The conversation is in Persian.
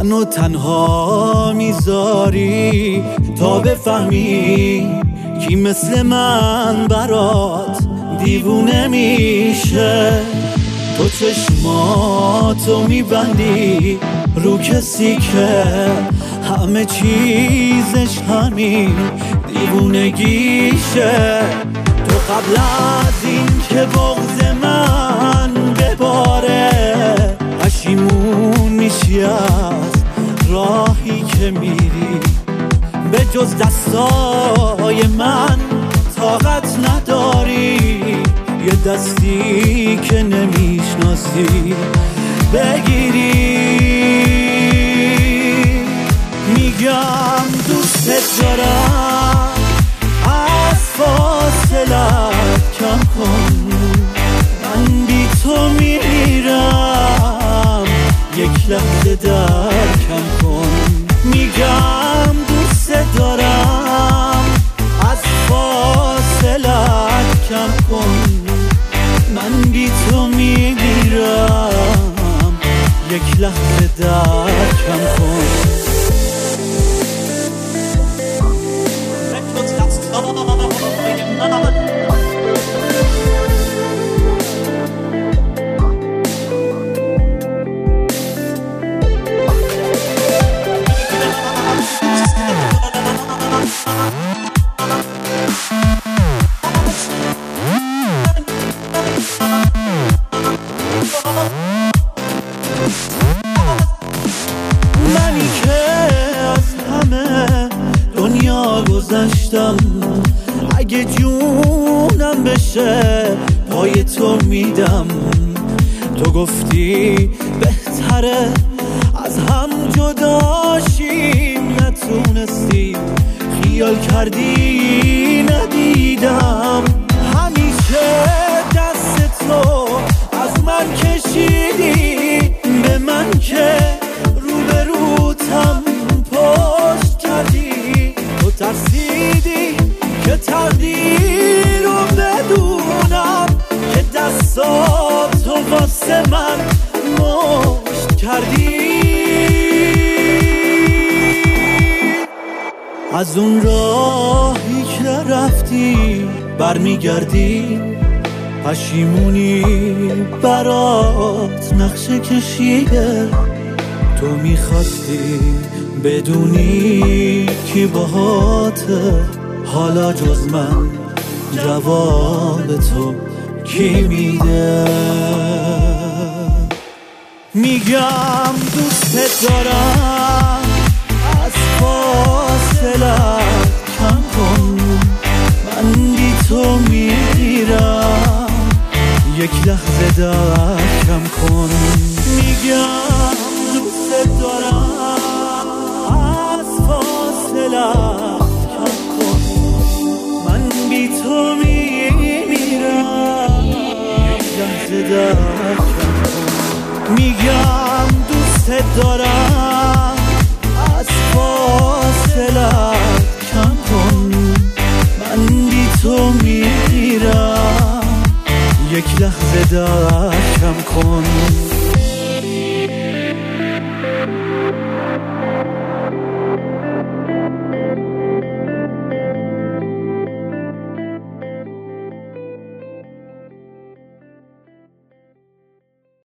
منو تنها میذاری تا بفهمی کی مثل من برات دیوونه میشه. تو چشماتو میبندی رو کسی که همه چیزش همین دیوونگیشه. تو قبل از این که بغض من بباره پشیمون میشی از راهی که میری. به جز دستای من طاقت نداری یه دستی که نمیشناسی بگیری. میگم دوست دارم از فاصلت کم کن، من بی تو میمیرم یک لحظه در کم کن. میگم دوست دارم از فاصلت کم کن، من بی تو میمیرم یک لحظه در کم کن. منی که از همه دنیا گذشتم، اگه جونم بشه پای تو میدم. تو گفتی بهتره از هم جداشیم، نتونستی خیال کردی ندیدم. همیشه دست تو از من کشیدی به من که روبروتم پشت کردی. تو ترسیدی که تقدیر رو بدونم که دستاتو واسه من مشت کردی. از اون راهی که رفتی برمیگردی، پشیمونی برات نقشه کشیده. تو میخواستی بدونی کی باهاته، حالا جز من جواب تو کی میده؟ میگم دوست دارم از فاصلت کم کن، من بی تو میمیرم یک لحظه در کم کن. میگم دوست دارم از فاصلت کم کن، من بی تو میمیرم یک لحظه در کم کن. میگم دوست دارم از فاصلت کم کن، من بی تو میمیرم یک لحظه در کم کن.